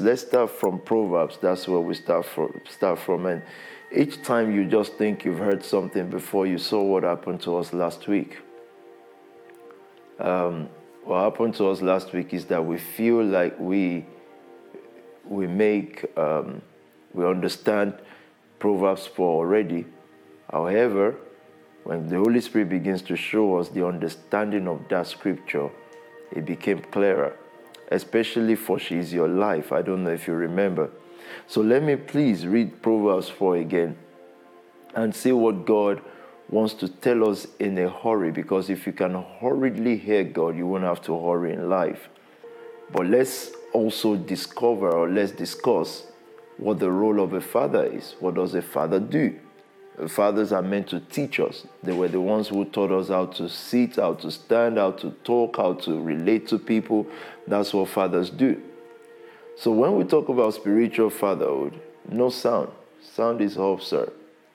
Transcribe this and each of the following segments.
Let's start from Proverbs. That's where we start from. And each time you just think you've heard something before, you saw what happened to us last week. What happened to us last week is that we feel like we understand Proverbs 4 already. However, when the Holy Spirit begins to show us the understanding of that scripture, it became clearer, especially for She Is Your Life. I don't know if you remember. So let me please read Proverbs 4 again and see what God wants to tell us in a hurry, because if you can hurriedly hear God, you won't have to hurry in life. But let's also let's discuss what the role of a father is. What does a father do? Fathers are meant to teach us. They were the ones who taught us how to sit, how to stand, how to talk, how to relate to people. That's what fathers do. So when we talk about spiritual fatherhood, no sound. Sound is off, sir.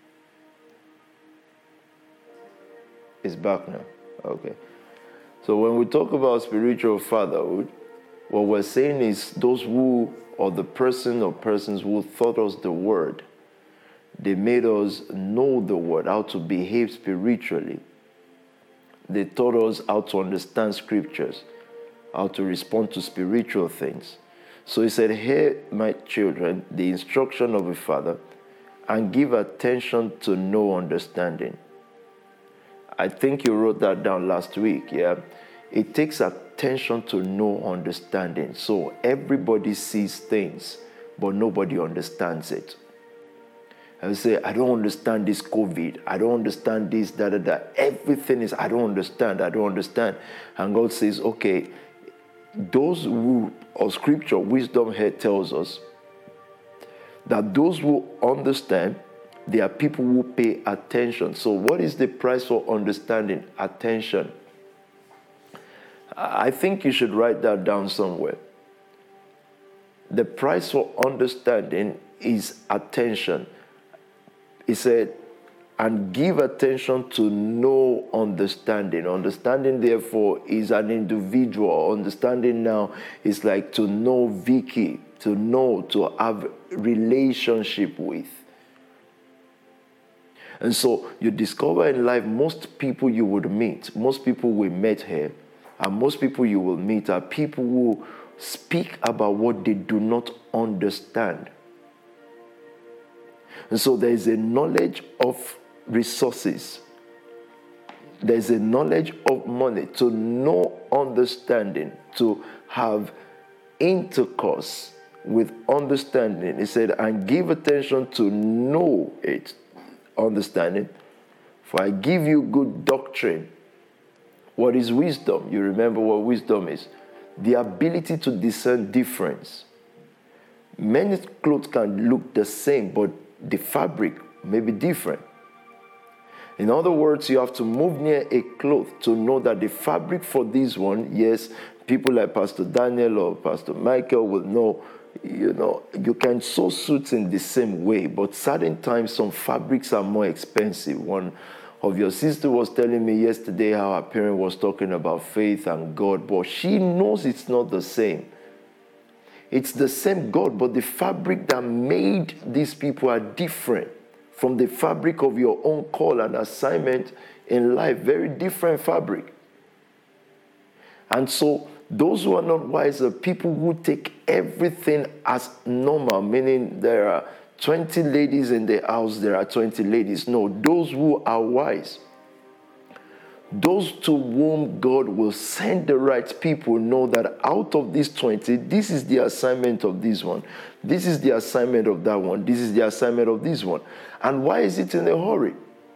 It's back now. Okay. So when we talk about spiritual fatherhood, what we're saying is those who, or the person or persons who taught us the word. They made us know the word, how to behave spiritually. They taught us how to understand scriptures, how to respond to spiritual things. So he said, hear, my children, the instruction of a father, and give attention to no understanding. I think you wrote that down last week, yeah? It takes attention to no understanding. So everybody sees things, but nobody understands it. I say, I don't understand this COVID. I don't understand this, that. Everything is, I don't understand. And God says, okay, those who, or scripture, wisdom here tells us that those who understand, they are people who pay attention. So what is the price for understanding? Attention. I think you should write that down somewhere. The price for understanding is attention. He said, and give attention to no understanding. Understanding, therefore, is an individual. Understanding now is like to know Vicky, to know, to have relationship with. And so you discover in life most people you would meet, most people we met here, and most people you will meet are people who speak about what they do not understand. And so there is a knowledge of resources. There's a knowledge of money, to know understanding, to have intercourse with understanding. He said, and give attention to know it, understanding. For I give you good doctrine. What is wisdom? You remember what wisdom is. The ability to discern difference. Many clothes can look the same, but the fabric may be different. In other words, you have to move near a cloth to know that the fabric for this one, yes, people like Pastor Daniel or Pastor Michael will know, you can sew suits in the same way, but certain times some fabrics are more expensive. One of your sister was telling me yesterday how her parent was talking about faith and God, but she knows it's not the same. It's the same God, but the fabric that made these people are different from the fabric of your own call and assignment in life. Very different fabric. And so those who are not wise are people who take everything as normal, meaning there are 20 ladies in the house, there are 20 ladies. No, those who are wise, those to whom God will send the right people, know that out of these 20, this is the assignment of this one. This is the assignment of that one. This is the assignment of this one. And why is it in a hurry?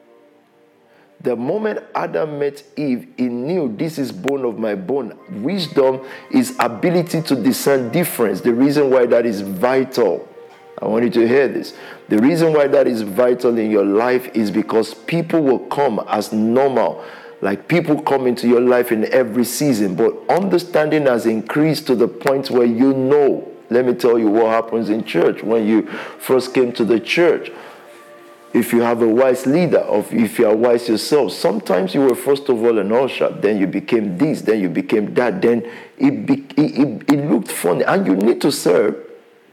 The moment Adam met Eve, he knew this is bone of my bone. Wisdom is ability to discern difference. The reason why that is vital, I want you to hear this. The reason why that is vital in your life is because people will come as normal. Like people come into your life in every season, but understanding has increased to the point where you know. Let me tell you what happens in church when you first came to the church. If you have a wise leader, or if you are wise yourself, sometimes you were first of all an usher, then you became this, then you became that, then it looked funny, and you need to serve.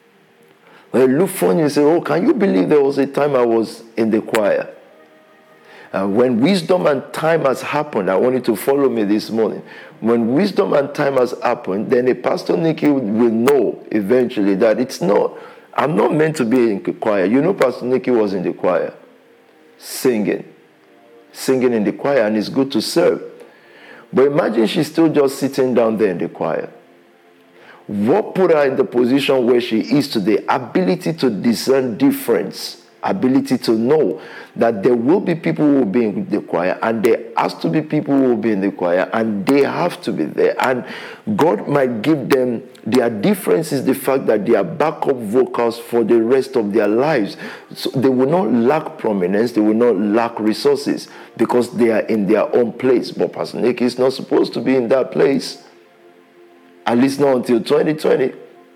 When you look funny, you say, oh, can you believe there was a time I was in the choir? When wisdom and time has happened, I want you to follow me this morning. When wisdom and time has happened, then a Pastor Nicky will know eventually that it's not. I'm not meant to be in the choir. You know, Pastor Nicky was in the choir, singing in the choir, and it's good to serve. But imagine she's still just sitting down there in the choir. What put her in the position where she is today? Ability to discern difference. Ability to know that there will be people who will be in the choir, and there has to be people who will be in the choir, and they have to be there. And God might give them, their difference is the fact that they are backup vocals for the rest of their lives. So they will not lack prominence, they will not lack resources, because they are in their own place. But Pastor Nick is not supposed to be in that place, at least not until 2020.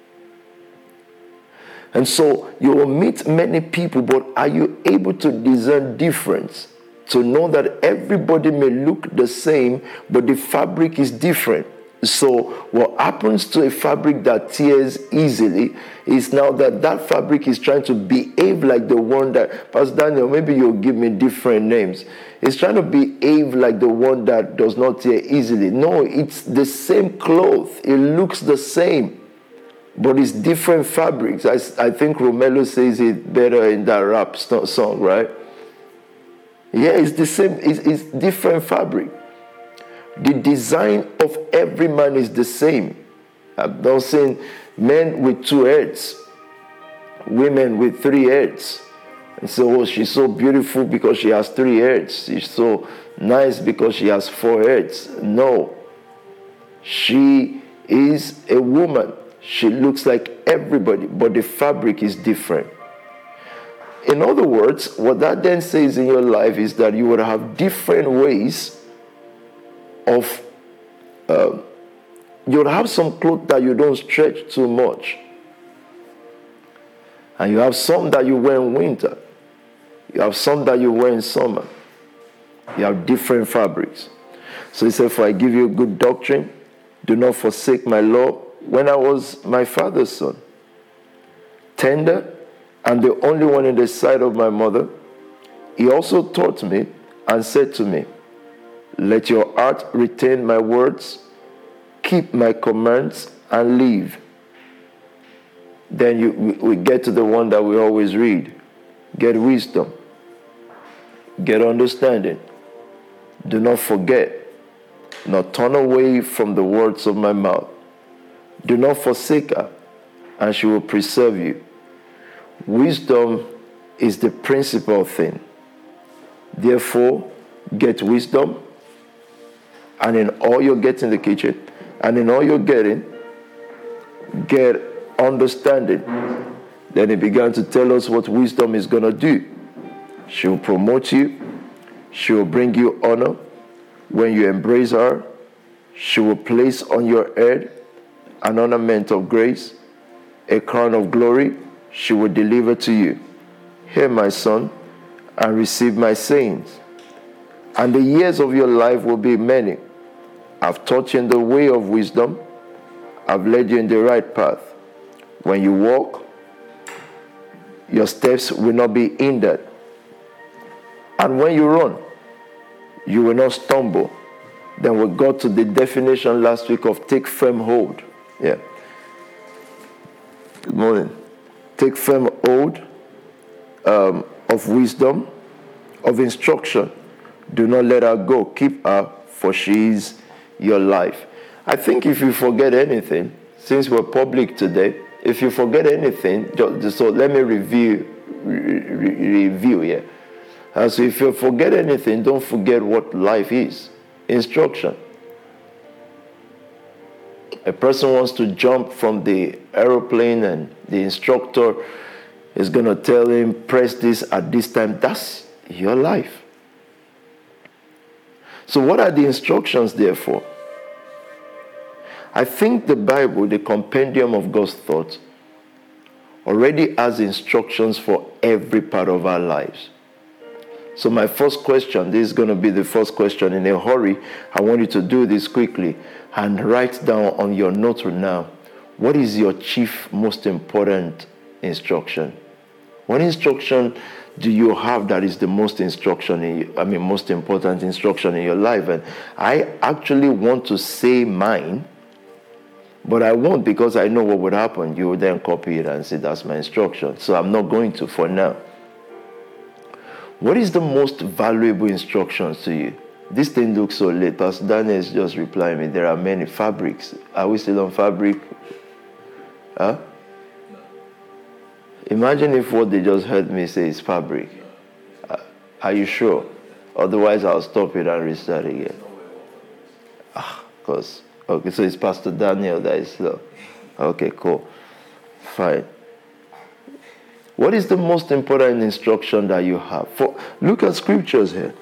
And so you will meet many people, but are you able to discern difference? To know that everybody may look the same, but the fabric is different. So what happens to a fabric that tears easily is now that fabric is trying to behave like the one that, Pastor Daniel, maybe you'll give me different names. It's trying to behave like the one that does not tear easily. No, it's the same cloth. It looks the same. But it's different fabrics. I think Romelo says it better in that rap song, right? Yeah, it's the same. It's different fabric. The design of every man is the same. I'm not saying men with 2 heads, women with 3 heads. And so, oh, she's so beautiful because she has 3 heads. She's so nice because she has 4 heads. No. She is a woman. She looks like everybody, but the fabric is different. In other words, what that then says in your life is that you would have different ways of, you would have some clothes that you don't stretch too much. And you have some that you wear in winter. You have some that you wear in summer. You have different fabrics. So he said, for I give you good doctrine, do not forsake my law. When I was my father's son, tender and the only one in the sight of my mother, he also taught me and said to me, let your heart retain my words, keep my commands, and live. Then we get to the one that we always read. Get wisdom. Get understanding. Do not forget, nor turn away from the words of my mouth. Do not forsake her, and she will preserve you. Wisdom is the principal thing. Therefore, get wisdom, and in all you're getting in the kitchen, and in all you're getting, get understanding. Then he began to tell us what wisdom is going to do. She will promote you. She will bring you honor. When you embrace her, she will place on your head an ornament of grace, a crown of glory she will deliver to you. Hear, my son, and receive my sayings. And the years of your life will be many. I've taught you in the way of wisdom. I've led you in the right path. When you walk, your steps will not be hindered. And when you run, you will not stumble. Then we got to the definition last week of take firm hold. Yeah. Good morning. Take firm hold of wisdom, of instruction. Do not let her go. Keep her, for she is your life. I think if you forget anything, since we're public today, if you forget anything, so let me review here. So if you forget anything, don't forget what life is. Instruction. A person wants to jump from the aeroplane and the instructor is going to tell him, press this at this time. That's your life. So what are the instructions there for? I think the Bible, the compendium of God's thoughts, already has instructions for every part of our lives. So my first question, this is going to be the first question in a hurry. I want you to do this quickly and write down on your note now, what is your chief, most important instruction. What instruction do you have that is the most most important instruction in your life? And I actually want to say mine, but I won't, because I know what would happen. You would then copy it and say, that's my instruction. So I'm not going to for now. What is the most valuable instructions to you? This thing looks so late. Pastor Daniel is just replying me. There are many fabrics. Are we still on fabric? Huh? Imagine if what they just heard me say is fabric. Are you sure? Otherwise, I'll stop it and restart again. Okay, so it's Pastor Daniel that is slow. Okay, cool. Fine. What is the most important instruction that you have? Look at scriptures here.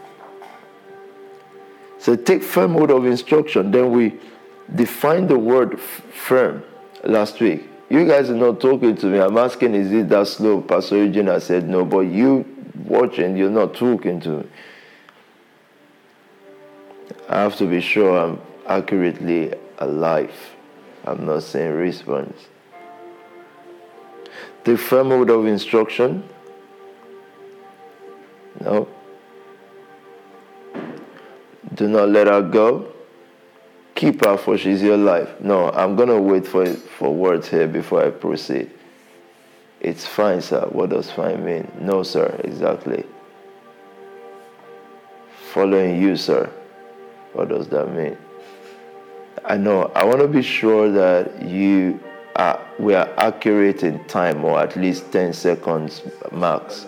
So take firm hold of instruction. Then we defined the word firm last week. You guys are not talking to me. I'm asking, is it that slow? Pastor Eugene said no, but you watching, you're not talking to me. I have to be sure I'm accurately alive. I'm not saying response. Take firm hold of instruction. No. Do not let her go. Keep her, for she's your life. No, I'm going to wait for words here before I proceed. It's fine, sir. What does fine mean? No, sir. Exactly. Following you, sir. What does that mean? I know. I want to be sure that we are accurate in time, or at least 10 seconds max.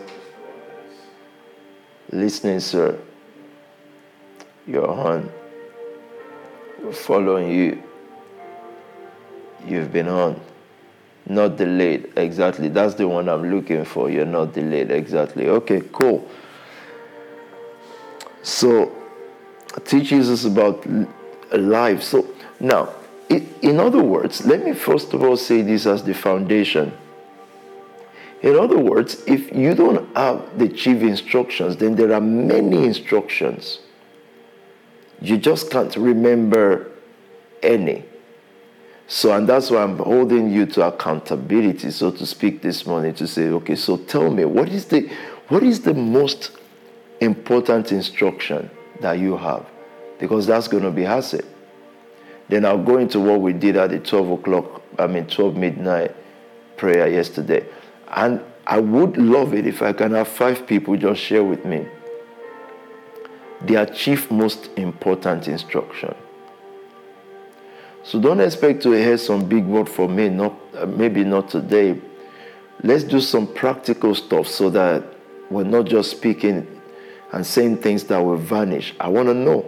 Listening, sir. You're on. We're following you. You've been on. Not delayed. Exactly. That's the one I'm looking for. You're not delayed. Exactly. Okay, cool. So, teaches us about life. So, now, in other words, let me first of all say this as the foundation. In other words, if you don't have the chief instructions, then there are many instructions. You just can't remember any. So, and that's why I'm holding you to accountability, so to speak, this morning, to say, okay, so tell me, what is the most important instruction that you have? Because that's going to be HACCP. Then I'll go into what we did at the 12 midnight prayer yesterday. And I would love it if I can have 5 people just share with me their chief most important instruction. So don't expect to hear some big word from me, maybe not today. Let's do some practical stuff so that we're not just speaking and saying things that will vanish. I want to know.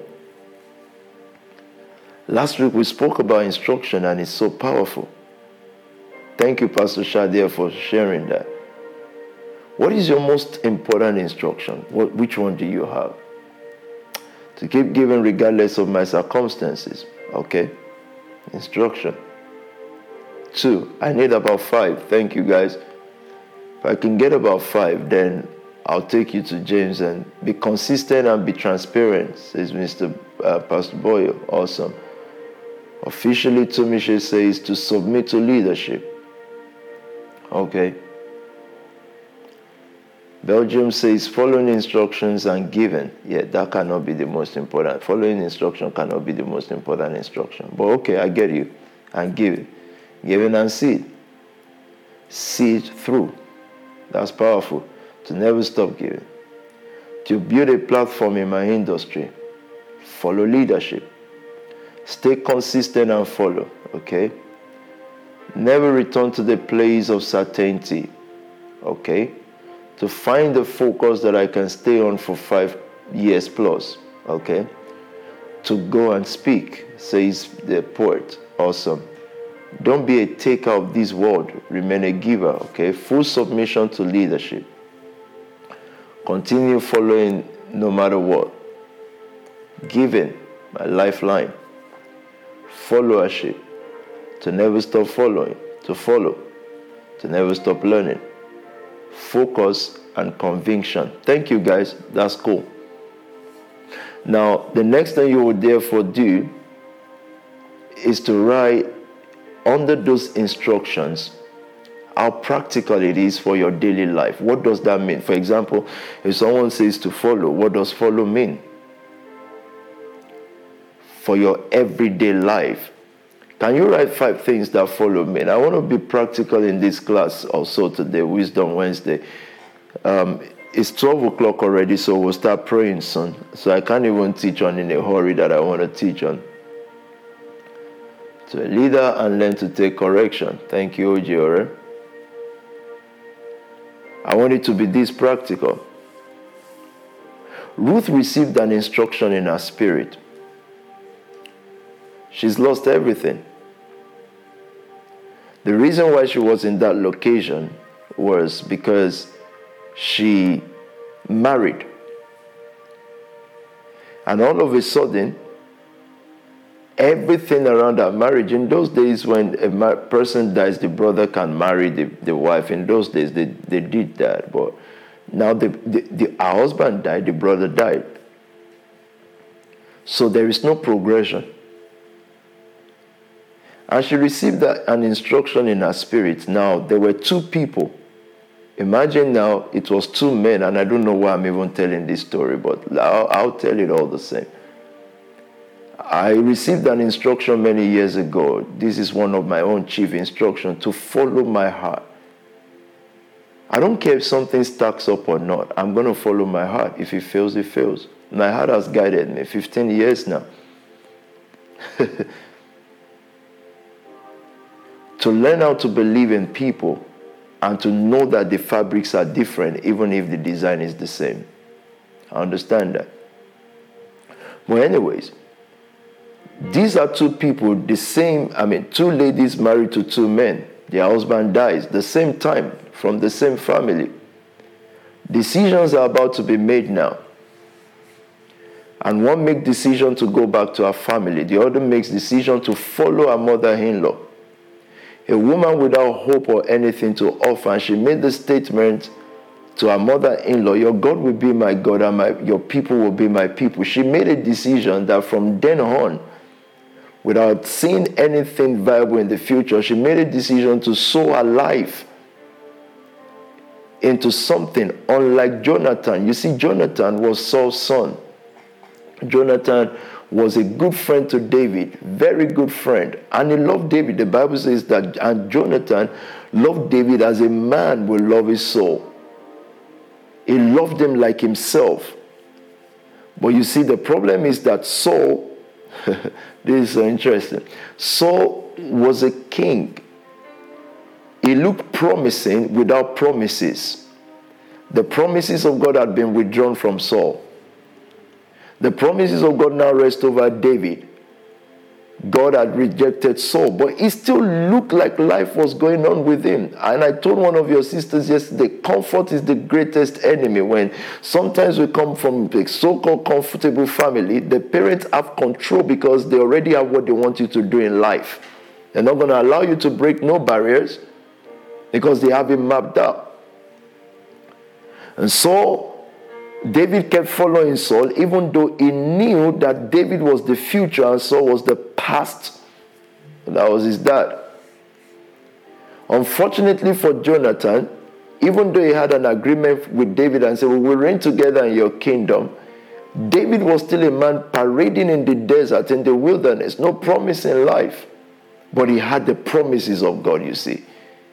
Last week we spoke about instruction, and it's so powerful. Thank you, Pastor Shadia, for sharing that. What is your most important instruction? Which one do you have? To keep giving regardless of my circumstances. Okay? Instruction. 2. I need about 5. Thank you, guys. If I can get about 5, then I'll take you to James and be consistent and be transparent, says Mr. Pastor Boyle. Awesome. Officially, Tumishe says to submit to leadership. Okay. Belgium says following instructions and giving. Yeah, that cannot be the most important. Following instruction cannot be the most important instruction. But okay, I get you. And giving. Giving and seed. Seed through. That's powerful. To never stop giving. To build a platform in my industry. Follow leadership. Stay consistent and follow. Okay? Never return to the place of certainty. Okay? To find the focus that I can stay on for 5 years plus. Okay? To go and speak, says the poet. Awesome. Don't be a taker of this world. Remain a giver. Okay? Full submission to leadership. Continue following no matter what. Giving, my lifeline. Followership. To never stop following. To follow. To never stop learning. Focus and conviction. Thank you, guys. That's cool. Now, the next thing you will therefore do is to write under those instructions how practical it is for your daily life. What does that mean? For example, if someone says to follow, what does follow mean? For your everyday life. Can you write 5 things that follow mean? I want to be practical in this class also today, Wisdom Wednesday. It's 12 o'clock already, so we'll start praying soon. So I can't even teach on in a hurry that I want to teach on. To a leader and learn to take correction. Thank you, Ojiore. I want it to be this practical. Ruth received an instruction in her spirit. She's lost everything. The reason why she was in that location was because she married. And all of a sudden, everything around her marriage, in those days when a person dies, the brother can marry the wife. In those days, they did that. But now her husband died, the brother died. So there is no progression. And she received an instruction in her spirit. Now, there were 2 people. Imagine now it was 2 men, and I don't know why I'm even telling this story, but I'll tell it all the same. I received an instruction many years ago. This is one of my own chief instructions, to follow my heart. I don't care if something stacks up or not. I'm going to follow my heart. If it fails, it fails. My heart has guided me 15 years now. To learn how to believe in people and to know that the fabrics are different, even if the design is the same. I understand that. But anyways, these are 2 people, 2 ladies married to 2 men. Their husband dies the same time, from the same family. Decisions are about to be made now. And one makes decision to go back to her family. The other makes decision to follow her mother-in-law. A woman without hope or anything to offer, and she made the statement to her mother-in-law, your God will be my God and your people will be my people. She made a decision that from then on, without seeing anything viable in the future, she made a decision to sow her life into something unlike Jonathan. You see, Jonathan was Saul's son. Jonathan was a good friend to David, very good friend, and he loved David. The Bible says that and Jonathan loved David as a man will love his soul. He loved him like himself. But you see, the problem is that Saul, this is so interesting, Saul was a king. He looked promising without promises. The promises of God had been withdrawn from Saul. The promises of God now rest over David. God had rejected Saul, but he still looked like life was going on with him. And I told one of your sisters yesterday, comfort is the greatest enemy. When sometimes we come from a so-called comfortable family, the parents have control because they already have what they want you to do in life. They're not going to allow you to break no barriers because they have it mapped out. And so David kept following Saul, even though he knew that David was the future and Saul was the past. That was his dad. Unfortunately for Jonathan, even though he had an agreement with David and said, we will reign together in your kingdom, David was still a man parading in the desert, in the wilderness, no promise in life. But he had the promises of God, you see.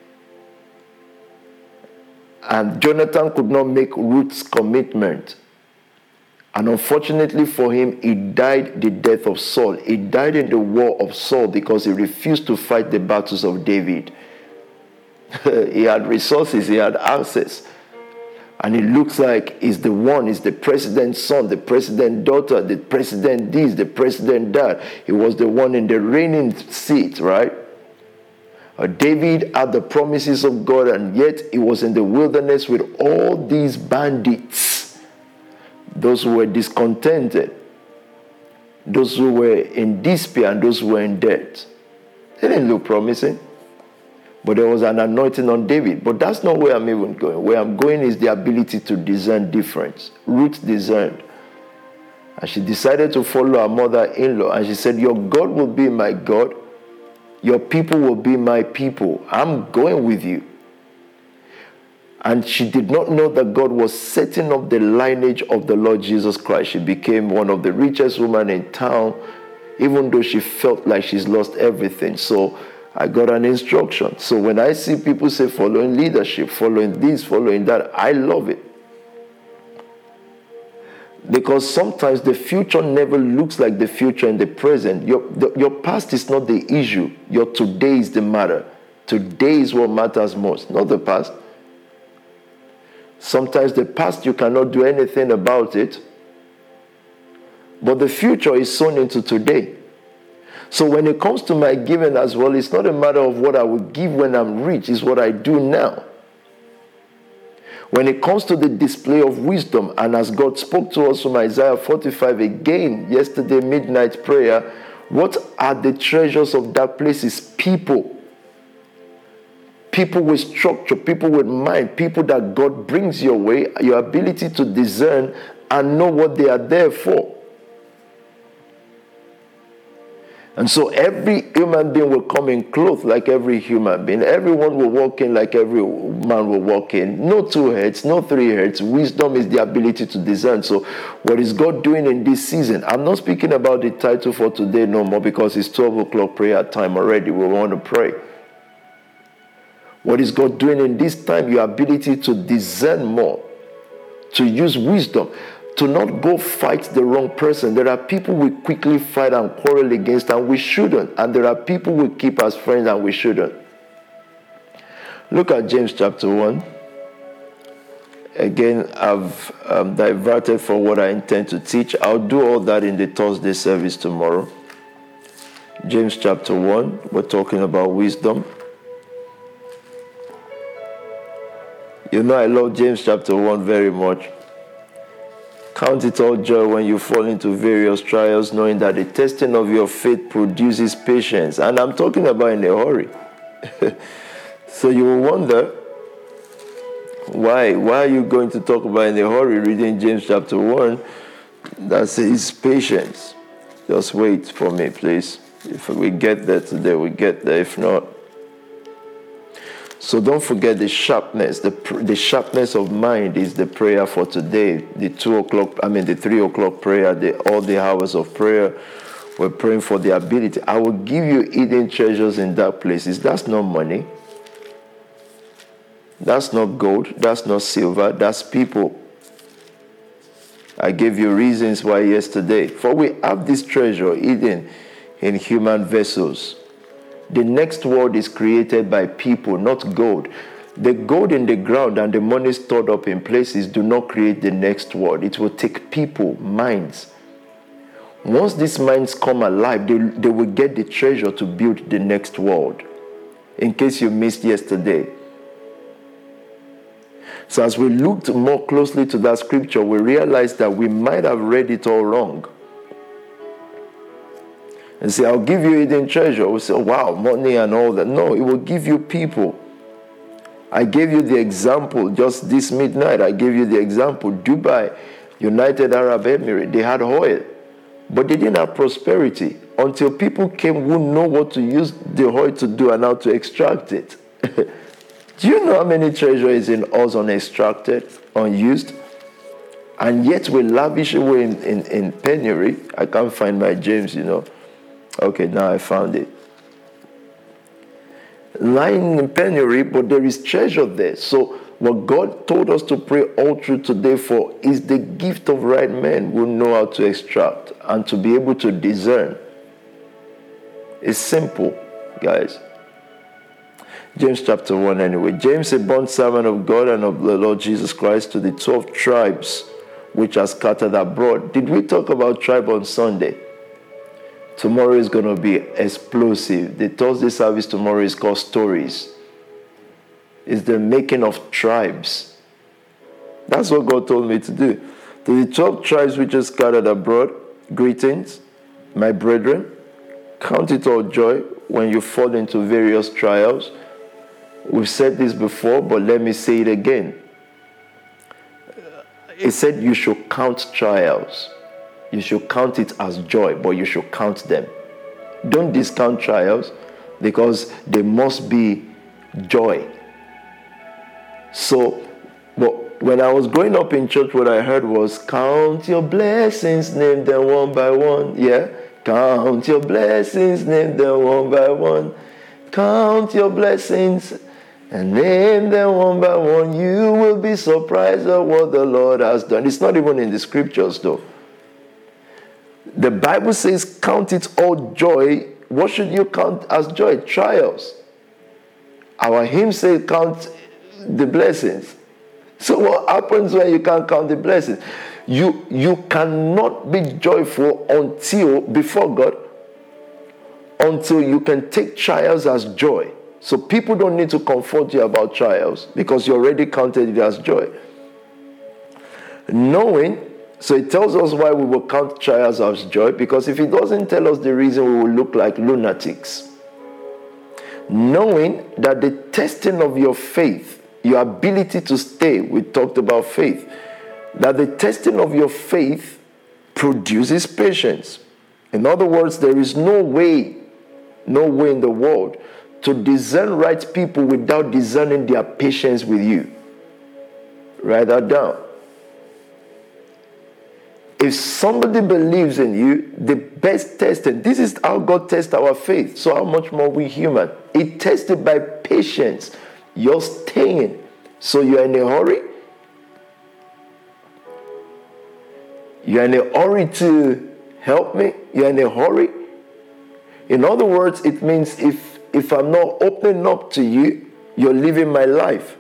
And Jonathan could not make Ruth's commitment. And unfortunately for him, he died the death of Saul. He died in the war of Saul because he refused to fight the battles of David. He had resources, he had access. And it looks like he's the one, he's the president's son, the president's daughter, the president this, the president that. He was the one in the reigning seat, right? David had the promises of God, and yet he was in the wilderness with all these bandits. Those who were discontented, those who were in despair, and those who were in debt. They didn't look promising. But there was an anointing on David. But that's not where I'm even going. Where I'm going is the ability to discern difference. Ruth discerned. And she decided to follow her mother-in-law. And she said, your God will be my God. Your people will be my people. I'm going with you. And she did not know that God was setting up the lineage of the Lord Jesus Christ. She became one of the richest women in town, even though she felt like she's lost everything. So I got an instruction. So when I see people say following leadership, following this, following that, I love it. Because sometimes the future never looks like the future in the present. Your past is not the issue. Your today is the matter. Today is what matters most, not the past. Sometimes the past, you cannot do anything about it. But the future is sown into today. So when it comes to my giving as well, it's not a matter of what I will give when I'm rich. It's what I do now. When it comes to the display of wisdom, and as God spoke to us from Isaiah 45 again, yesterday midnight prayer, what are the treasures of that place is people. People with structure, people with mind, people that God brings your way, your ability to discern and know what they are there for. And so every human being will come in clothes like every human being. Everyone will walk in like every man will walk in. No two heads, no three heads. Wisdom is the ability to discern. So what is God doing in this season? I'm not speaking about the title for today no more because it's 12 o'clock prayer time already. We want to pray. What is God doing in this time? Your ability to discern more, to use wisdom, to not go fight the wrong person. There are people we quickly fight and quarrel against and we shouldn't. And there are people we keep as friends and we shouldn't. Look at James chapter 1. Again, I've diverted for what I intend to teach. I'll do all that in the Thursday service tomorrow. James chapter 1, we're talking about wisdom. You know I love James chapter 1 very much. Count it all joy when you fall into various trials, knowing that the testing of your faith produces patience. And I'm talking about in a hurry. So you will wonder, why are you going to talk about in a hurry reading James chapter 1 that says patience? Just wait for me, please. If we get there today, we get there. If not, so don't forget the sharpness. The sharpness of mind is the prayer for today. The 3 o'clock prayer, all the hours of prayer. We're praying for the ability. I will give you hidden treasures in dark places. That's not money. That's not gold. That's not silver. That's people. I gave you reasons why yesterday. For we have this treasure hidden in human vessels. The next world is created by people, not gold. The gold in the ground and the money stored up in places do not create the next world. It will take people, minds. Once these minds come alive, they will get the treasure to build the next world. In case you missed yesterday. So as we looked more closely to that scripture, we realized that we might have read it all wrong. And say, I'll give you hidden treasure. We say, wow, money and all that. No, it will give you people. I gave you the example just this midnight. I gave you the example. Dubai, United Arab Emirates, they had oil. But they didn't have prosperity until people came who know what to use the oil to do and how to extract it. Do you know how many treasure is in us unextracted, unused? And yet we lavish away in penury. I can't find my James, Okay, now I found it. Lying in penury, but there is treasure there. So what God told us to pray all through today for is the gift of right men who know how to extract and to be able to discern. It's simple, guys. James chapter 1 anyway. James, a bond servant of God and of the Lord Jesus Christ, to the 12 tribes which are scattered abroad. Did we talk about tribe on Sunday? Tomorrow is going to be explosive. The Thursday service tomorrow is called Stories. It's the making of tribes. That's what God told me to do. To the 12 tribes which are scattered abroad, greetings, my brethren. Count it all joy when you fall into various trials. We've said this before, but let me say it again. It said you should count trials. You should count it as joy, but you should count them. Don't discount trials because they must be joy. So But when I was growing up in church, what I heard was, count your blessings, name them one by one. Yeah? Count your blessings, name them one by one. Count your blessings and name them one by one. You will be surprised at what the Lord has done. It's not even in the scriptures, though. The Bible says, count it all joy. What should you count as joy? Trials. Our hymn says, count the blessings. So what happens when you can't count the blessings? You cannot be joyful before God until you can take trials as joy. So people don't need to comfort you about trials because you already counted it as joy. So it tells us why we will count trials as joy, because if it doesn't tell us the reason, we will look like lunatics. Knowing that the testing of your faith, your ability to stay, we talked about faith, that the testing of your faith produces patience. In other words, there is no way in the world to discern right people without discerning their patience with you. Write that down. If somebody believes in you, the best testing, this is how God tests our faith. So how much more we human? It tested by patience. You're staying. So you're in a hurry? You're in a hurry to help me? You're in a hurry? In other words, it means if I'm not opening up to you, you're living my life.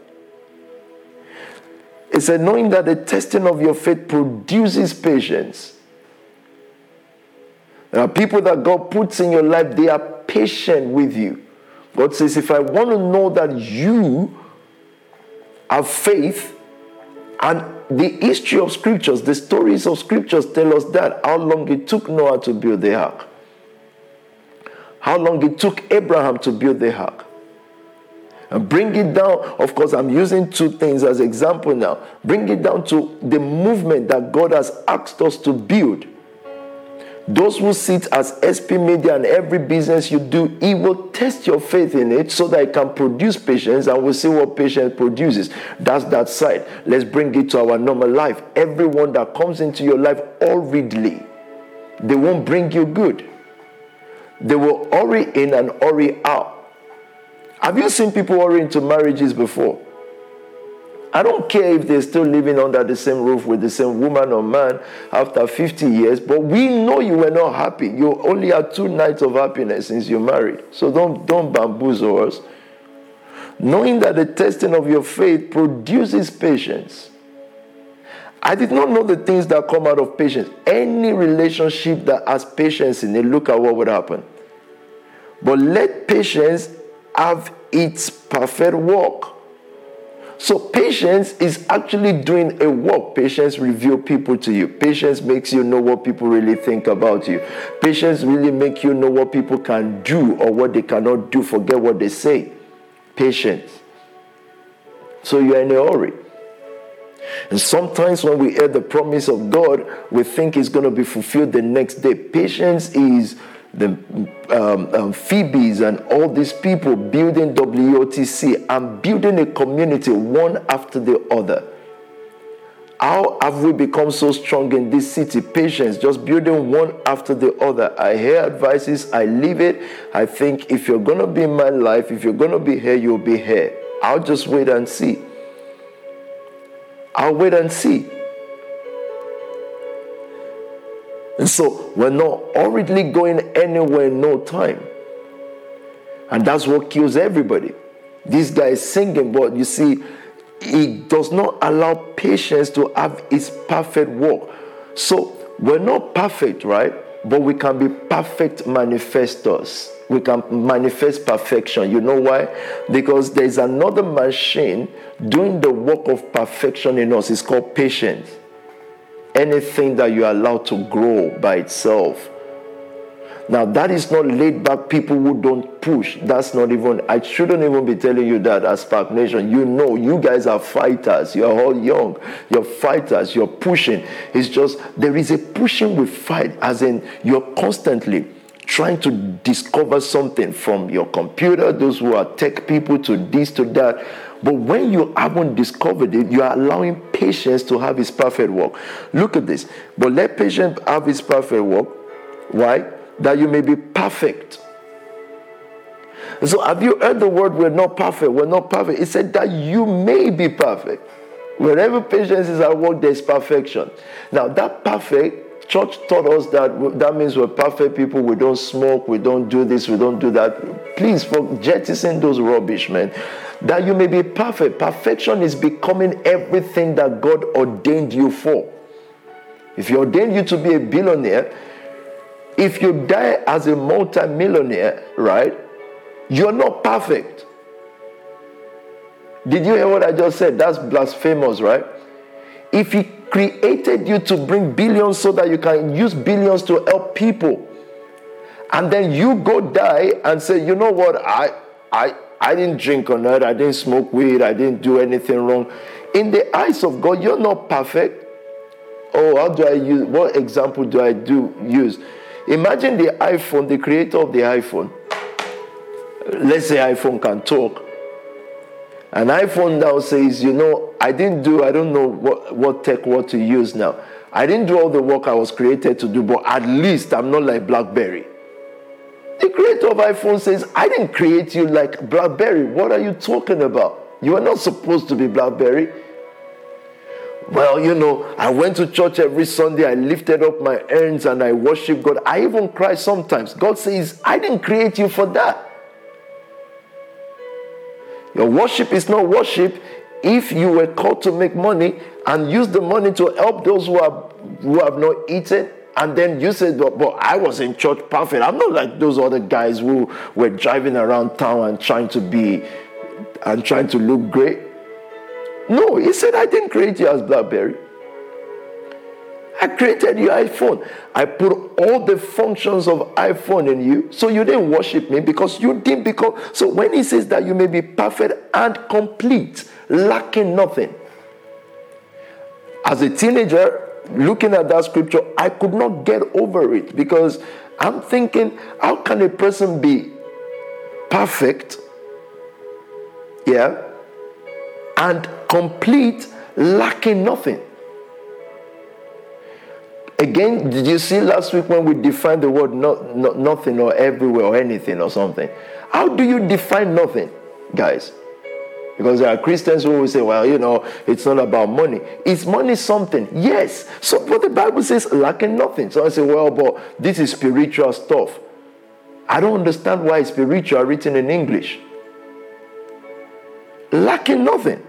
It said, knowing that the testing of your faith produces patience. There are people that God puts in your life, they are patient with you. God says, if I want to know that you have faith, and the history of scriptures, the stories of scriptures tell us that, how long it took Noah to build the ark. How long it took Abraham to build the ark. And bring it down, of course, I'm using two things as example now. Bring it down to the movement that God has asked us to build. Those who sit as SP Media and every business you do, He will test your faith in it so that it can produce patience, and we'll see what patience produces. That's that side. Let's bring it to our normal life. Everyone that comes into your life hurriedly, they won't bring you good. They will hurry in and hurry out. Have you seen people hurry into marriages before? I don't care if they're still living under the same roof with the same woman or man after 50 years, but we know you were not happy. You only had 2 nights of happiness since you married. So don't bamboozle us. Knowing that the testing of your faith produces patience. I did not know the things that come out of patience. Any relationship that has patience in it, look at what would happen. But let patience have its perfect work. So patience is actually doing a work. Patience reveals people to you. Patience makes you know what people really think about you. Patience really makes you know what people can do or what they cannot do. Forget what they say. Patience. So you're in a hurry. And sometimes when we hear the promise of God, we think it's going to be fulfilled the next day. Patience is the Phoebes and all these people building WOTC and building a community one after the other. How have we become so strong in this city? Patience, just building one after the other. I hear advices, I live it. I think if you're going to be in my life, if you're going to be here, you'll be here. I'll just wait and see. I'll wait and see. And so we're not hurriedly going anywhere in no time. And that's what kills everybody. This guy is singing, but you see, he does not allow patience to have its perfect work. So we're not perfect, right? But we can be perfect manifestors. We can manifest perfection. You know why? Because there's another machine doing the work of perfection in us. It's called patience. Anything that you allow to grow by itself. Now that is not laid back people who don't push. That's not even, I shouldn't even be telling you that as Spark Nation. You know, you guys are fighters. You're all young. You're fighters. You're pushing. It's just, there is a pushing with fight, as in you're constantly trying to discover something from your computer, those who are tech people, to this, to that. But when you haven't discovered it, you are allowing patience to have its perfect work. Look at this. But let patience have its perfect work. Why? That you may be perfect. So have you heard the word, we're not perfect? We're not perfect. It said that you may be perfect. Wherever patience is at work, there's perfection. Now that perfect, church taught us that means we're perfect people. We don't smoke, we don't do this, we don't do that. Please, for jettison those rubbish, man. That you may be perfect. Perfection is becoming everything that God ordained you for. If He ordained you to be a billionaire, if you die as a multi-millionaire, right, you're not perfect. Did you hear what I just said? That's blasphemous, right? If He created you to bring billions so that you can use billions to help people, and then you go die and say, you know what, I didn't drink on earth, I didn't smoke weed, I didn't do anything wrong. In the eyes of God, you're not perfect. Oh, how do I use, what example do I use? Imagine the iPhone, the creator of the iPhone. Let's say iPhone can talk. An iPhone now says, you know, I don't know what tech word to use now. I didn't do all the work I was created to do, but at least I'm not like BlackBerry. The creator of iPhone says, I didn't create you like BlackBerry. What are you talking about? You are not supposed to be BlackBerry. Well, you know, I went to church every Sunday. I lifted up my hands and I worship God. I even cry sometimes. God says, I didn't create you for that. Your worship is not worship if you were called to make money and use the money to help those who have not eaten. And then you said, but I was in church perfect. I'm not like those other guys who were driving around town and trying to look great. No, He said, I didn't create you as BlackBerry. I created your iPhone. I put all the functions of iPhone in you. So you didn't worship me because you didn't become. So when He says that you may be perfect and complete, lacking nothing. As a teenager, looking at that scripture, I could not get over it because I'm thinking, how can a person be perfect, yeah, and complete, lacking nothing? Again, did you see last week when we defined the word nothing or everywhere or anything or something? How do you define nothing, guys? Because there are Christians who will say, well, you know, it's not about money. Is money something? Yes. So, but the Bible says lacking nothing. So I say, well, but this is spiritual stuff. I don't understand why it's spiritual written in English. Lacking nothing.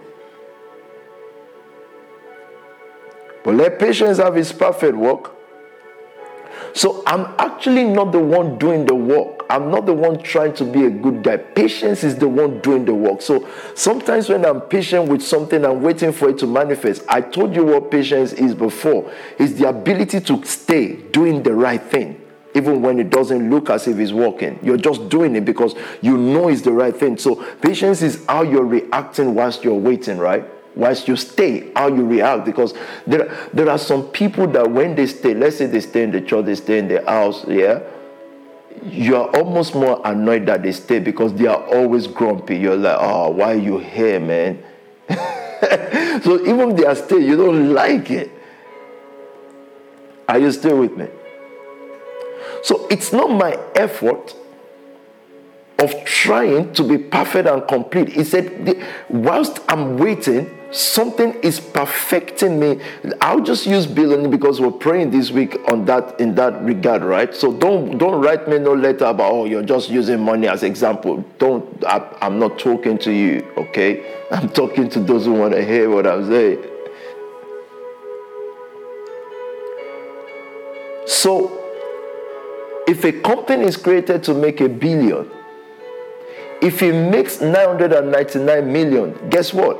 But let patience have its perfect work. So I'm actually not the one doing the work. I'm not the one trying to be a good guy. Patience is the one doing the work. So sometimes when I'm patient with something, I'm waiting for it to manifest. I told you what patience is before. It's the ability to stay doing the right thing, even when it doesn't look as if it's working. You're just doing it because you know it's the right thing. So patience is how you're reacting whilst you're waiting, right? Whilst you stay, how you react. Because there are some people that when they stay, let's say they stay in the church, they stay in the house, yeah, you are almost more annoyed that they stay because they are always grumpy. You're like, oh, why are you here, man? So even if they are staying, you don't like it. Are you still with me? So it's not my effort of trying to be perfect and complete. He said, whilst I'm waiting, something is perfecting me. I'll just use billion because we're praying this week on that, in that regard, right? So don't write me no letter about, oh, you're just using money as example. I'm not talking to you, okay? I'm talking to those who want to hear what I'm saying. So if a company is created to make $1 billion, if it makes 999 million, guess what?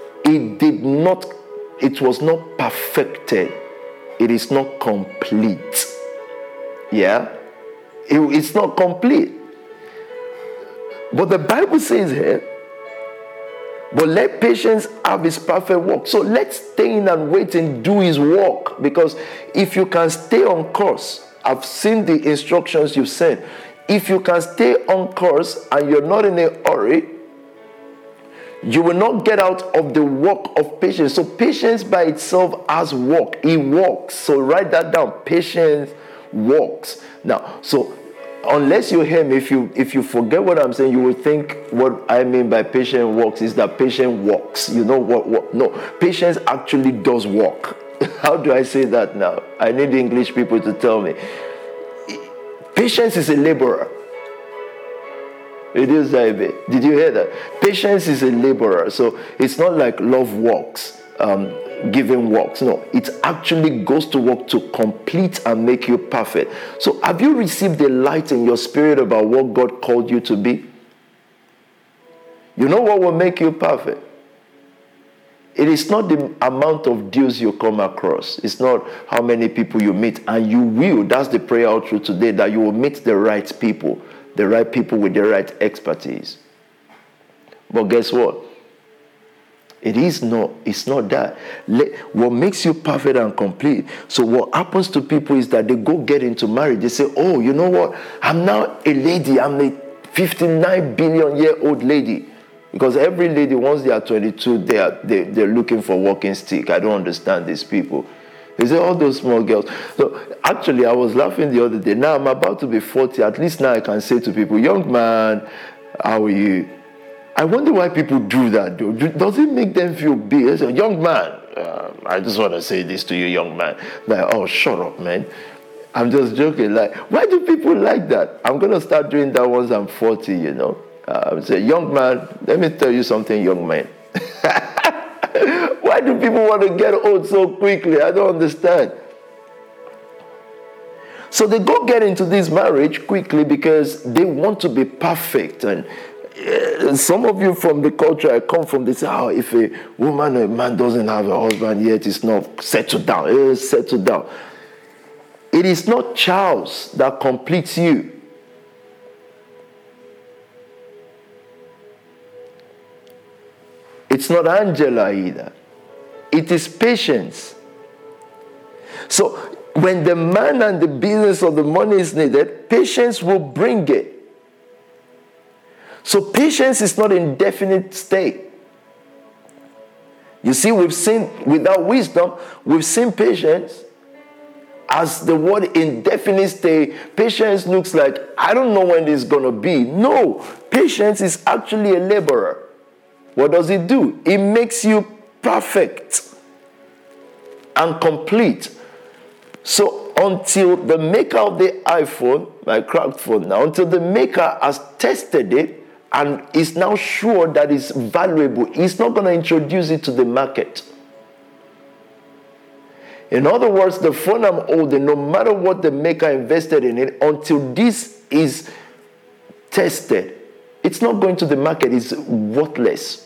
It was not perfected. It is not complete. Yeah? It's not complete. But the Bible says here, but let patience have its perfect work. So let's stay in and wait and do His work. Because if you can stay on course, I've seen the instructions you've sent. If you can stay on course and you're not in a hurry, You will not get out of the work of patience. So patience by itself has work. It works. So write that down. Patience works. Now, so unless you hear me, if you forget what I'm saying, you will think what I mean by patient works is that patient works. You know what? No, patience actually does work. How do I say that now? I need English people to tell me. Patience is a laborer. It is, David. Did you hear that? Patience is a laborer. So it's not like love works, giving works. No, it actually goes to work to complete and make you perfect. So have you received the light in your spirit about what God called you to be? You know what will make you perfect? It is not the amount of deals you come across. It's not how many people you meet. And you will, that's the prayer out through today, that you will meet the right people with the right expertise. But guess what? It's not that. What makes you perfect and complete? So what happens to people is that they go get into marriage. They say, oh, you know what? I'm now a lady. I'm a 59 billion year old lady. Because every lady, once they are 22, they're looking for walking stick. I don't understand these people. They say, all those small girls. So actually, I was laughing the other day. Now I'm about to be 40. At least now I can say to people, young man, how are you? I wonder why people do that, though. Does it make them feel big? They say, young man, I just want to say this to you, young man. Like, oh, shut up, man. I'm just joking. Like, why do people like that? I'm going to start doing that once I'm 40, you know. Say, young man, let me tell you something, young man. Why do people want to get old so quickly? I don't understand. So they go get into this marriage quickly because they want to be perfect. And some of you from the culture I come from, they say, oh, if a woman or a man doesn't have a husband yet, it's not settled down. It is settled down. It is not Charles that completes you. It's not Angela either. It is patience. So when the man and the business or the money is needed, patience will bring it. So patience is not an indefinite state. You see, we've seen, without wisdom, we've seen patience as the word indefinite state. Patience looks like, I don't know when this is going to be. No, patience is actually a laborer. What does it do? It makes you perfect and complete. So until the maker of the iPhone, my cracked phone now, until the maker has tested it and is now sure that it's valuable, he's not going to introduce it to the market. In other words, the phone I'm holding, no matter what the maker invested in it, until this is tested, it's not going to the market. It's worthless.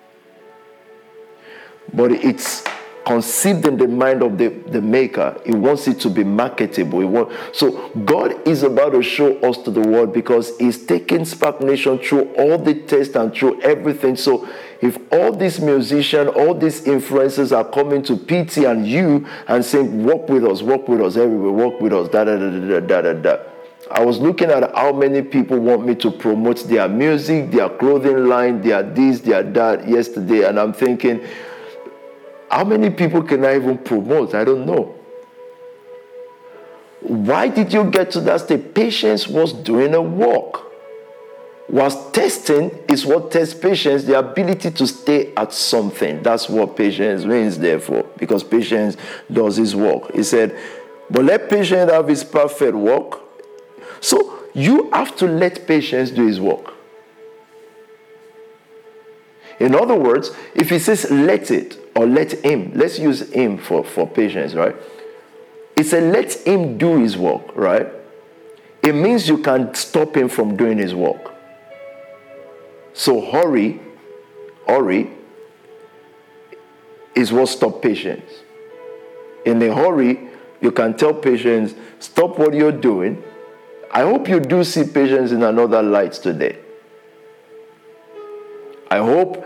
But it's conceived in the mind of the maker. He wants it to be marketable. So God is about to show us to the world because he's taking Spark Nation through all the tests and through everything. So if all these musicians, all these influencers are coming to PT and you and saying, work with us everywhere, work with us, da. I was looking at how many people want me to promote their music, their clothing line, their this, their that yesterday. And I'm thinking, how many people can I even promote? I don't know. Why did you get to that state? Patience was doing a work. Was testing is what tests patience, the ability to stay at something. That's what patience means, therefore, because patience does his work. He said, but let patience have his perfect work. So you have to let patience do his work. In other words, if he says let it or let him, let's use him for patience, right? It said let him do his work, right? It means you can stop him from doing his work. So hurry is what stops patience. In a hurry, you can tell patience, stop what you're doing. I hope you do see patience in another light today. I hope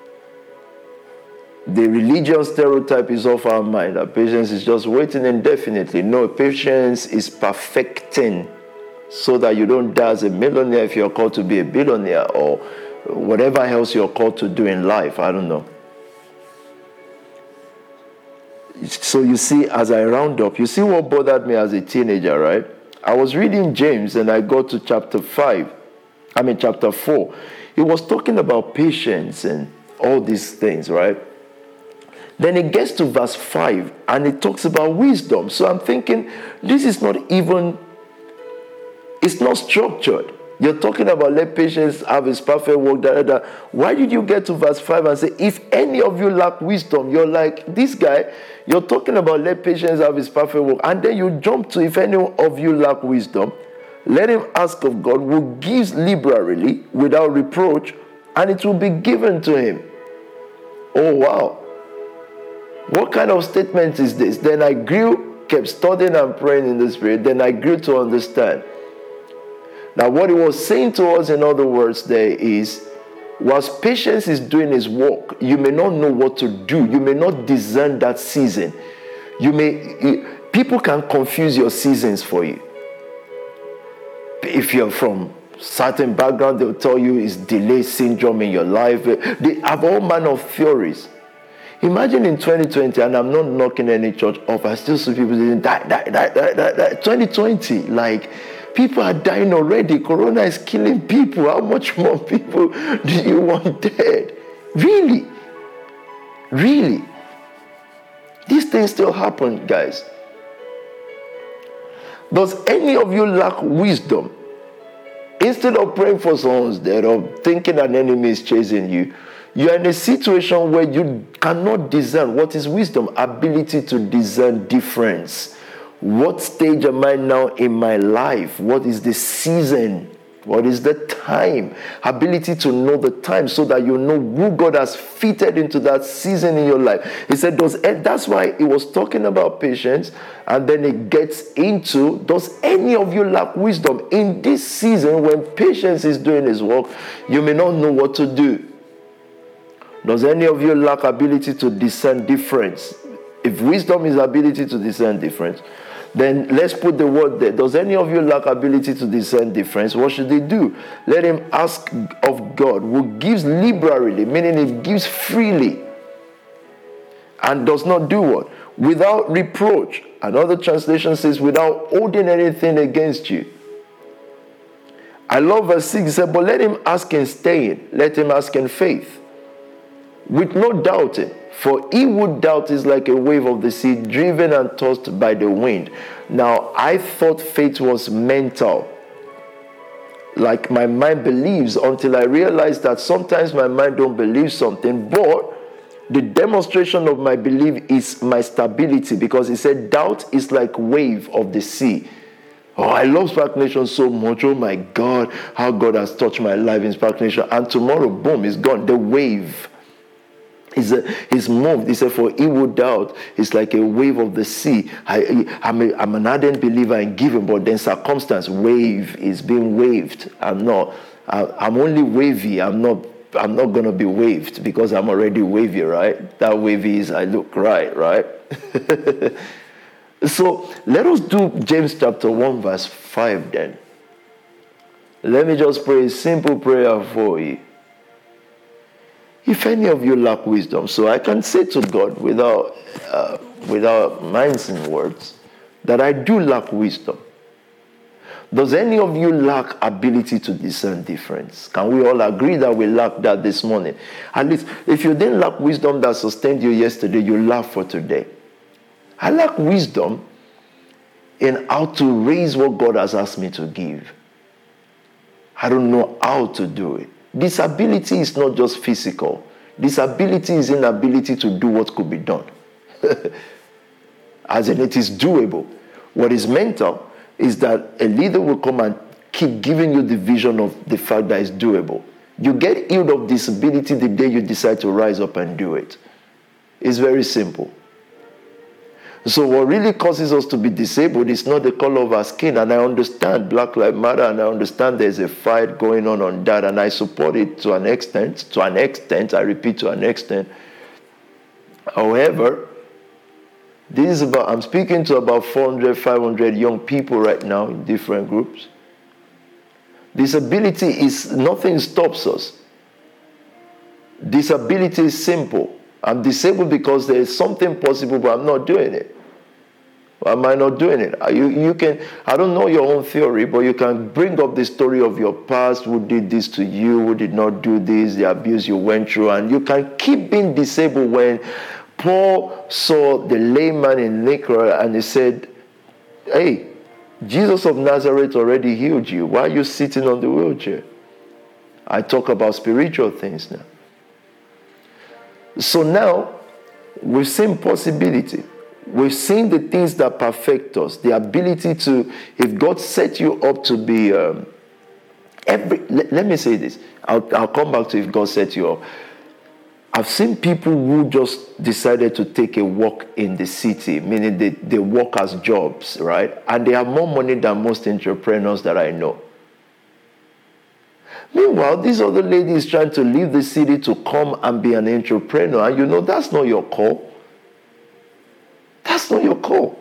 the religious stereotype is off our mind, that patience is just waiting indefinitely. No, patience is perfecting so that you don't die as a millionaire if you're called to be a billionaire, or whatever else you're called to do in life. I don't know. So you see, as I round up, you see what bothered me as a teenager, right? I was reading James and I got to chapter 4. It was talking about patience and all these things, right? Then it gets to verse 5 and it talks about wisdom. So I'm thinking, this is not even, it's not structured. You're talking about let patience have his perfect work. Why did you get to verse 5 and say, if any of you lack wisdom? You're like, this guy, you're talking about let patience have his perfect work. And then you jump to, if any of you lack wisdom, let him ask of God, who gives liberally without reproach, and it will be given to him. Oh, wow. What kind of statement is this? Then I grew, kept studying and praying in the Spirit. Then I grew to understand. Now, what he was saying to us, in other words, there is, whilst patience is doing his work, you may not know what to do. You may not discern that season. People can confuse your seasons for you. If you're from certain background, they'll tell you it's delay syndrome in your life. They have all manner of theories. Imagine in 2020, and I'm not knocking any church off, I still see people saying, die. 2020, like, people are dying already. Corona is killing people. How much more people do you want dead? Really? Really? These things still happen, guys. Does any of you lack wisdom? Instead of praying for someone's dead or thinking an enemy is chasing you, you are in a situation where you cannot discern. What is wisdom? Ability to discern difference. What stage am I now in my life? What is the season? What is the time? Ability to know the time so that you know who God has fitted into that season in your life. He said, that's why he was talking about patience, and then it gets into, does any of you lack wisdom? In this season, when patience is doing his work, you may not know what to do. Does any of you lack ability to discern difference? If wisdom is ability to discern difference, then let's put the word there. Does any of you lack ability to discern difference? What should they do? Let him ask of God, who gives liberally, meaning he gives freely, and does not do what? Without reproach. Another translation says, without holding anything against you. I love verse 6. He said, but let him ask in staying. Let him ask in faith, with no doubting. For he who doubts is like a wave of the sea, driven and tossed by the wind. Now, I thought faith was mental, like my mind believes, until I realized that sometimes my mind don't believe something, but the demonstration of my belief is my stability, because he said doubt is like wave of the sea. Oh, I love Spark Nation so much. Oh my God, how God has touched my life in Spark Nation. And tomorrow, boom, it's gone. The wave. He's moved. He said, for he would doubt is like a wave of the sea. I'm an ardent believer in giving, but then circumstance, wave is being waved. I'm only wavy. I'm not going to be waved because I'm already wavy, right? That wavy is I look right? So let us do James chapter 1 verse 5 then. Let me just pray a simple prayer for you. If any of you lack wisdom, so I can say to God without mincing words, that I do lack wisdom. Does any of you lack ability to discern difference? Can we all agree that we lack that this morning? At least, if you didn't lack wisdom that sustained you yesterday, you lack for today. I lack wisdom in how to raise what God has asked me to give. I don't know how to do it. Disability is not just physical. Disability is inability to do what could be done. As in, it is doable. What is mental is that a leader will come and keep giving you the vision of the fact that it's doable. You get healed of disability the day you decide to rise up and do it. It's very simple. So what really causes us to be disabled is not the color of our skin. And I understand Black Lives Matter, and I understand there's a fight going on that, and I support it to an extent, I repeat, to an extent. However, I'm speaking to about 400, 500 young people right now in different groups. Disability is, nothing stops us. Disability is simple. I'm disabled because there is something possible, but I'm not doing it. Why am I not doing it? You can, I don't know your own theory, but you can bring up the story of your past, who did this to you, who did not do this, the abuse you went through, and you can keep being disabled. When Paul saw the layman in Lystra and he said, hey, Jesus of Nazareth already healed you. Why are you sitting on the wheelchair? I talk about spiritual things now. So now, we've seen possibility. We've seen the things that perfect us. The ability to, if God set you up to be, let me say this. I'll come back to if God set you up. I've seen people who just decided to take a walk in the city, meaning they work as jobs, right? And they have more money than most entrepreneurs that I know. Meanwhile, this other lady is trying to leave the city to come and be an entrepreneur. And you know, that's not your call. That's not your call.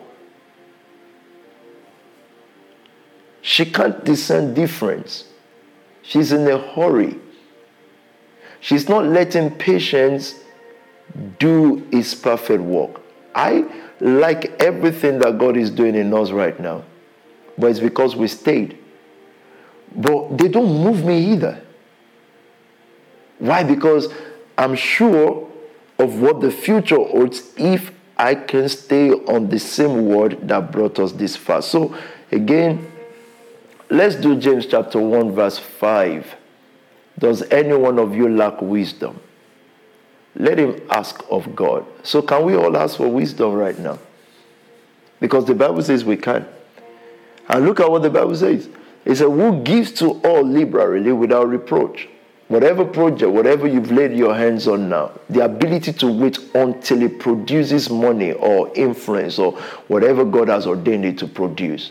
She can't discern difference. She's in a hurry. She's not letting patience do its perfect work. I like everything that God is doing in us right now, but it's because we stayed. But they don't move me either. Why? Because I'm sure of what the future holds if I can stay on the same word that brought us this far. So again, let's do James chapter 1 verse 5. Does any one of you lack wisdom? Let him ask of God. So can we all ask for wisdom right now? Because the Bible says we can. And look at what the Bible says. It says, who gives to all liberally without reproach? Whatever project, whatever you've laid your hands on now, the ability to wait until it produces money or influence or whatever God has ordained it to produce.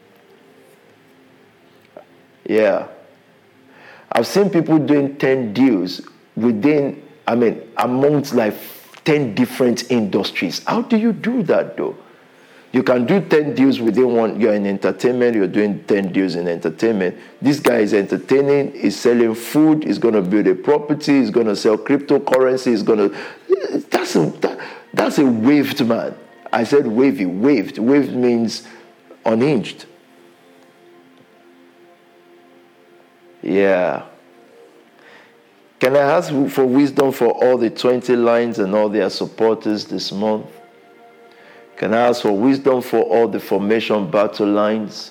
Yeah. I've seen people doing 10 deals within, amongst like 10 different industries. How do you do that though? You can do 10 deals within one. You're in entertainment, you're doing 10 deals in entertainment. This guy is entertaining, he's selling food, he's going to build a property, he's going to sell cryptocurrency, he's going to... That's a waved man. I said wavy, waved. Waved means unhinged. Yeah. Can I ask for wisdom for all the 20 lines and all their supporters this month? Can I ask for wisdom for all the formation battle lines?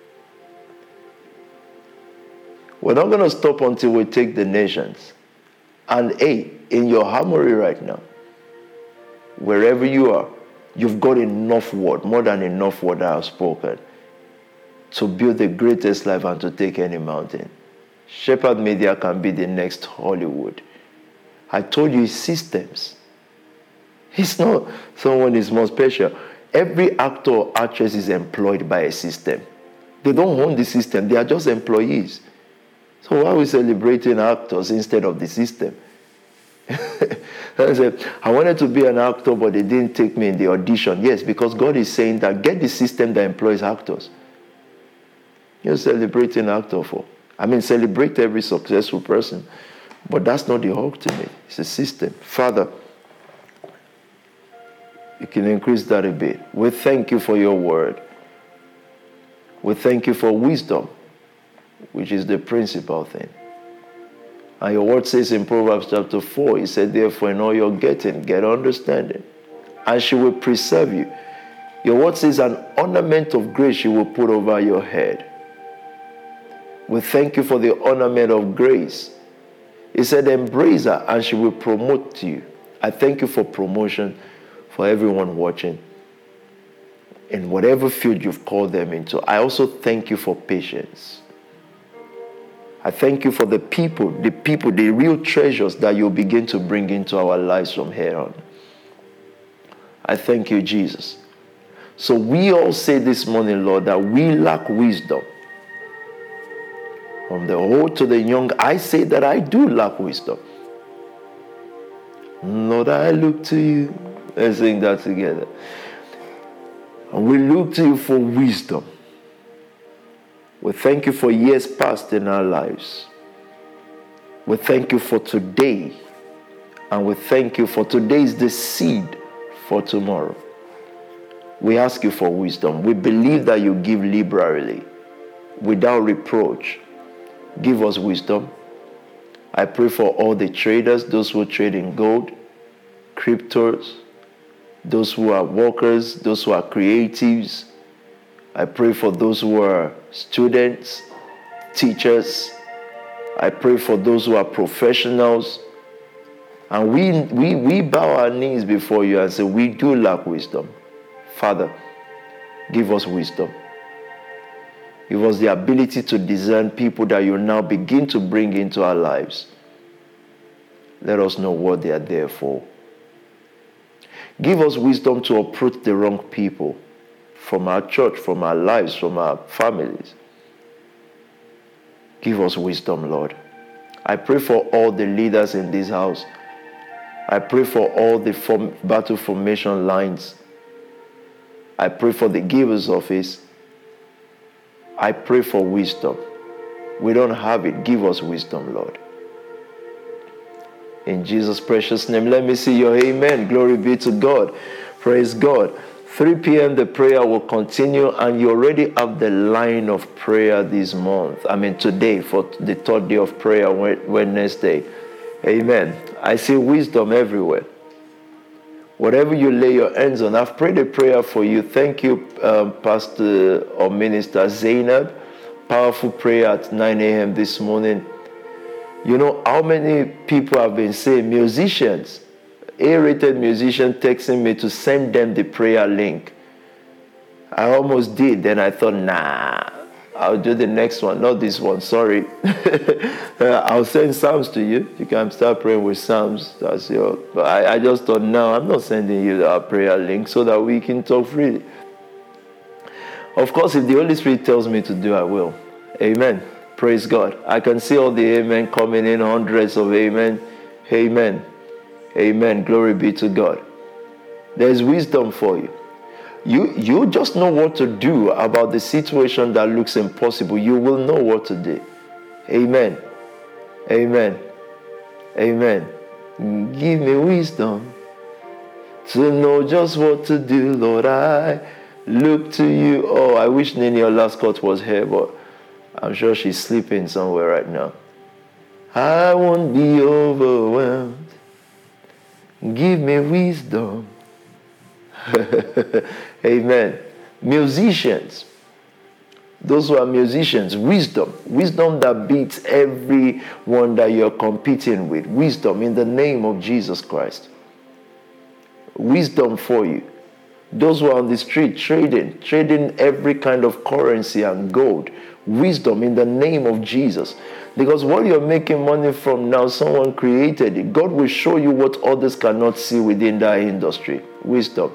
We're not going to stop until we take the nations. And hey, in your harmony right now, wherever you are, you've got enough word, more than enough word I have spoken, to build the greatest life and to take any mountain. Shepherd Media can be the next Hollywood. I told you, it's systems. It's not someone is more special. Every actor or actress is employed by a system. They don't own the system. They are just employees. So why are we celebrating actors instead of the system? I said, I wanted to be an actor, but they didn't take me in the audition. Yes, because God is saying that get the system that employs actors. You're celebrating actor for. Celebrate every successful person. But that's not the ultimate. It's a system. Father, you can increase that a bit. We thank you for your word. We thank you for wisdom, which is the principal thing. And your word says in Proverbs chapter 4, it said, therefore, in all you're getting, get understanding, and she will preserve you. Your word says an ornament of grace she will put over your head. We thank you for the ornament of grace. It said, embrace her and she will promote you. I thank you for promotion for everyone watching in whatever field you've called them into. I also thank you for patience. I thank you for the people, the real treasures that you'll begin to bring into our lives from here on. I thank you, Jesus. So we all say this morning, Lord, that we lack wisdom. From the old to the young, I say that I do lack wisdom. Lord, I look to you. Let's sing that together. And we look to you for wisdom. We thank you for years past in our lives. We thank you for today. And we thank you for today is the seed for tomorrow. We ask you for wisdom. We believe that you give liberally, without reproach. Give us wisdom. I pray for all the traders, those who trade in gold, cryptos, those who are workers, those who are creatives. I pray for those who are students, teachers. I pray for those who are professionals. And we bow our knees before you and say, we do lack wisdom. Father, give us wisdom. Give us the ability to discern people that you now begin to bring into our lives. Let us know what they are there for. Give us wisdom to approach the wrong people from our church, from our lives, from our families. Give us wisdom, Lord. I pray for all the leaders in this house. I pray for all the battle formation lines. I pray for the giver's office. I pray for wisdom. We don't have it. Give us wisdom, Lord. In Jesus' precious name, let me see your amen. Glory be to God. Praise God. 3 p.m. the prayer will continue, and you already have the line of prayer this month. Today for the third day of prayer, Wednesday. Amen. I see wisdom everywhere. Whatever you lay your hands on, I've prayed a prayer for you. Thank you, Pastor or Minister Zainab. Powerful prayer at 9 a.m. this morning. You know how many people have been saying, musicians, A-rated musician texting me to send them the prayer link. I almost did. Then I thought, nah, I'll do the next one, not this one. Sorry. I'll send Psalms to you. You can start praying with Psalms. That's your. But I just thought, no, I'm not sending you our prayer link so that we can talk freely. Of course, if the Holy Spirit tells me to do, I will. Amen. Praise God. I can see all the amen coming in, hundreds of amen. Amen. Amen. Glory be to God. There's wisdom for you. You just know what to do about the situation that looks impossible. You will know what to do. Amen. Amen. Amen. Give me wisdom to know just what to do, Lord. I look to you. Oh, I wish Nini Olascott was here, but I'm sure she's sleeping somewhere right now. I won't be overwhelmed. Give me wisdom. Amen. Musicians. Those who are musicians, wisdom. Wisdom that beats everyone that you're competing with. Wisdom in the name of Jesus Christ. Wisdom for you. Those who are on the street trading every kind of currency and gold. Wisdom in the name of Jesus. Because what you're making money from now, someone created it. God will show you what others cannot see within that industry. Wisdom.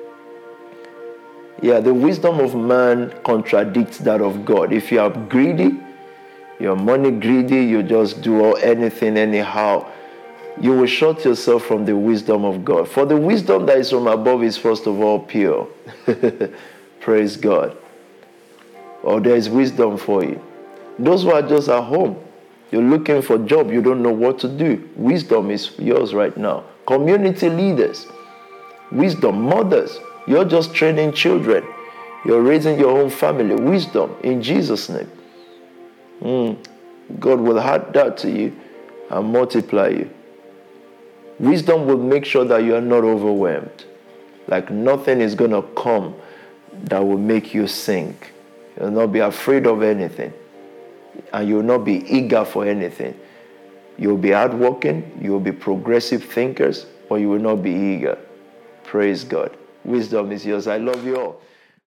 Yeah, the wisdom of man contradicts that of God. If you are greedy, you're money greedy, you just do anything anyhow, you will shut yourself from the wisdom of God. For the wisdom that is from above is first of all pure. Praise God. Or there is wisdom for you. Those who are just at home, you're looking for a job, you don't know what to do. Wisdom is yours right now. Community leaders, wisdom. Mothers, you're just training children. You're raising your own family. Wisdom in Jesus' name. God will add that to you and multiply you. Wisdom will make sure that you are not overwhelmed. Like nothing is going to come that will make you sink. You'll not be afraid of anything. And you'll not be eager for anything. You'll be hardworking. You'll be progressive thinkers. But you will not be eager. Praise God. Wisdom is yours. I love you all.